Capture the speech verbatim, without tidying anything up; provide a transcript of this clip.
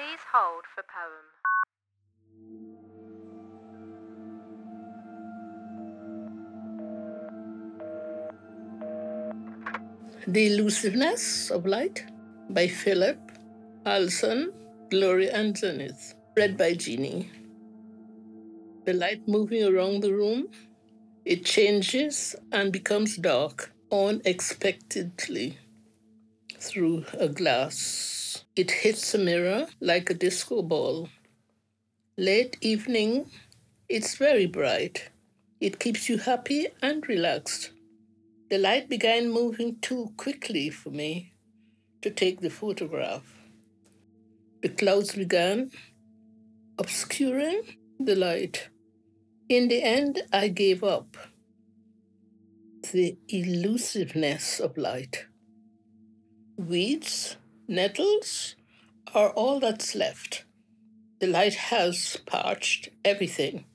Please hold for poem. The Elusiveness of Light by Philip Alson, Gloria and Zenith. Read by Jeannie. The light moving around the room, it changes and becomes dark unexpectedly through a glass. It hits a mirror like a disco ball. Late evening, it's very bright. It keeps you happy and relaxed. The light began moving too quickly for me to take the photograph. The clouds began obscuring the light. In the end, I gave up. The elusiveness of light. Weeds, nettles are all that's left. The light has parched everything.